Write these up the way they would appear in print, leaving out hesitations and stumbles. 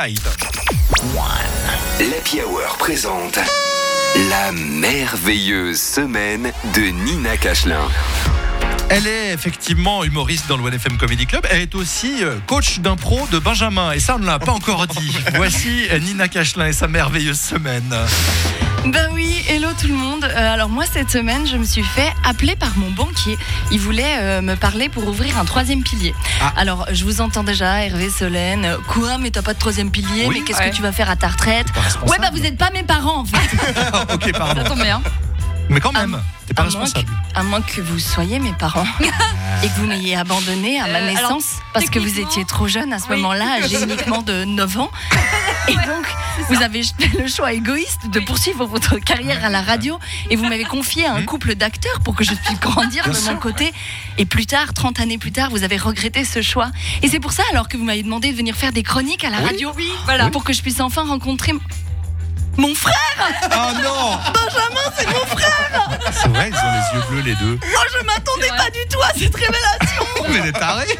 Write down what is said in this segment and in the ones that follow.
Light. L'Happy Hour présente la merveilleuse semaine de Nina Cachelin. Elle est effectivement humoriste dans le 1FM Comedy Club. Elle est aussi coach d'impro de Benjamin. Et ça, on ne l'a pas encore dit. Voici Nina Cachelin et sa merveilleuse semaine. Ben oui, hello tout le monde. Alors moi cette semaine je me suis fait appeler par mon banquier. Il voulait me parler pour ouvrir un 3e pilier. Alors je vous entends déjà, Hervé, Solène. Quoi, mais t'as pas de 3e pilier? Oui, mais qu'est-ce que tu vas faire à ta retraite? Ouais bah vous n'êtes pas mes parents en fait. Ok, pardon. Ça tombe bien. Mais quand même, t'es pas responsable. À moins que vous soyez mes parents et que vous m'ayez abandonné à ma naissance parce que vous étiez trop jeune à ce moment-là, âgé uniquement de 9 ans. Et donc, vous avez fait le choix égoïste de poursuivre votre carrière à la radio et vous m'avez confié à un couple d'acteurs pour que je puisse grandir de mon côté. Et plus tard, 30 années plus tard, vous avez regretté ce choix. Et c'est pour ça alors que vous m'avez demandé de venir faire des chroniques à la radio, pour que je puisse enfin rencontrer mon frère. Oh non, Benjamin, c'est mon frère. c'est vrai, ils ont les yeux bleus les deux. Oh, je m'attendais pas du tout à cette révélation. Mais des tarés.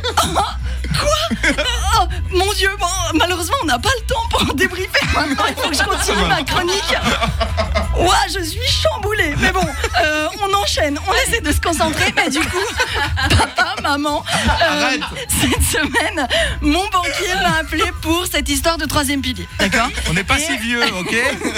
Oh, mon Dieu, bon, malheureusement on n'a pas le temps pour en débriefer maintenant, il faut que je continue ma chronique. Ouah, je suis chamboulée. Mais bon, on enchaîne, on essaie de se concentrer. Mais du coup, papa, maman, cette semaine, mon banquier m'a appelé pour cette histoire de 3e pilier. D'accord ? On n'est pas si vieux, ok.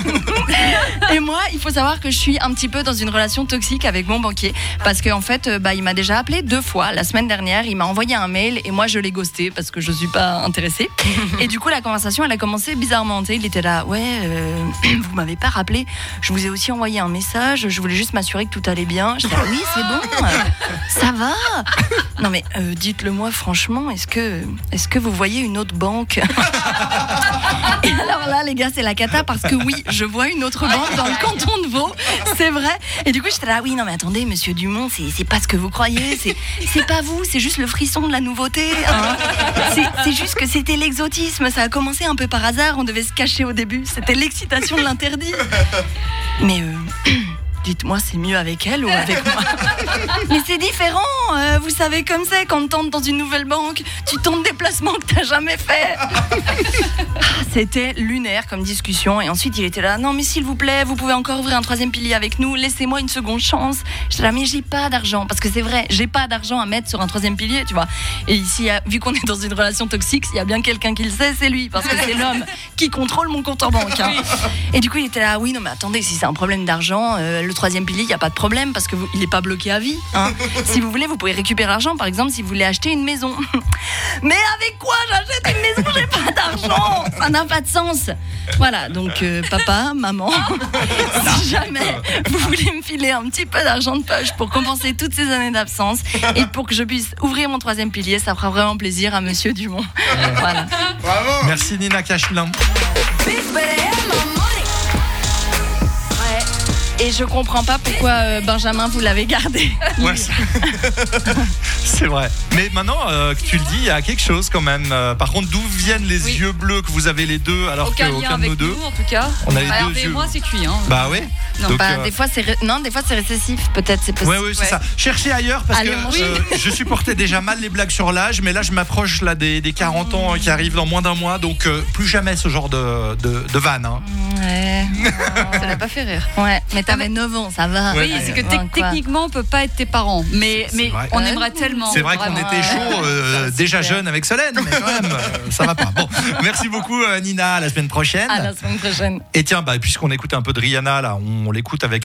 Et moi, il faut savoir que je suis un petit peu dans une relation toxique avec mon banquier. Parce qu'en fait, il m'a déjà appelé 2 fois. La semaine dernière, il m'a envoyé un mail et moi je l'ai ghosté parce que je suis pas intéressée. Et du coup, la conversation, elle a commencé bizarrement. Tu sais, il était là, vous m'avez pas rappelé. Je vous ai aussi envoyé un message. Je voulais juste m'assurer que tout allait bien. J'étais là, oui, c'est bon, ça va. Non mais dites-le moi franchement, est-ce que vous voyez une autre banque? Et alors là, les gars, c'est la cata parce que oui, je vois une autre banque dans le canton de Vaud, c'est vrai. Et du coup, j'étais là, oui, non mais attendez, monsieur Dumont, c'est pas ce que vous croyez, c'est pas vous, c'est juste le frisson de la nouveauté. Hein. C'est juste que c'était l'exotisme, ça a commencé un peu par hasard, on devait se cacher au début, c'était l'excitation de l'interdit. Mais dites-moi, c'est mieux avec elle ou avec moi? Mais c'est différent, vous savez comme c'est, quand t'entres dans une nouvelle banque, tu tentes des placements que t'as jamais fait. C'était lunaire comme discussion. Et ensuite, il était là, non mais s'il vous plaît, vous pouvez encore ouvrir un 3e pilier avec nous, laissez-moi une seconde chance. J'étais là, mais j'ai pas d'argent, parce que c'est vrai, j'ai pas d'argent à mettre sur un 3e pilier, tu vois. Et ici, vu qu'on est dans une relation toxique, s'il y a bien quelqu'un qui le sait, c'est lui, parce que c'est l'homme qui contrôle mon compte en banque. Hein. Et du coup, il était là, oui, non mais attendez, si c'est un problème d'argent, le 3e pilier, il n'y a pas de problème parce que il n'est pas bloqué à vie. Hein. Si vous voulez, vous pouvez récupérer l'argent, par exemple, si vous voulez acheter une maison. Mais avec quoi j'achète une maison? J'ai pas d'argent. Ça n'a pas de sens. Voilà, donc papa, maman, si jamais vous voulez me filer un petit peu d'argent de poche pour compenser toutes ces années d'absence et pour que je puisse ouvrir mon 3e pilier, ça fera vraiment plaisir à monsieur Dumont. Voilà. Bravo. Merci Nina Cachelin. Et je comprends pas pourquoi Benjamin vous l'avez gardé. Ouais, c'est vrai. Mais maintenant que tu le dis, il y a quelque chose quand même. Par contre, d'où viennent les yeux bleus que vous avez les deux alors qu'aucun de nous deux? En tout cas, on a les deux yeux. Moi, c'est cuit. Hein. Bah oui. Non, donc, des fois c'est récessif, peut-être c'est possible. Oui, c'est ça. Cherchez ailleurs parce Allez, que je supportais déjà mal les blagues sur l'âge, mais là je m'approche là des 40 ans qui arrivent dans moins d'un mois, donc plus jamais ce genre de vanne. Hein. Ouais. Ça l'a pas fait rire. Ouais, mais t'avais 9 ans, ça va. Oui, c'est que techniquement on peut pas être tes parents, mais on aimerait tellement. C'est vrai qu'on était chaud déjà jeune avec Solène, mais quand même ça va pas. Bon, merci beaucoup Nina, à la semaine prochaine. À la semaine prochaine. Et tiens, puisqu'on écoute un peu de Rihanna là, on l'écoute avec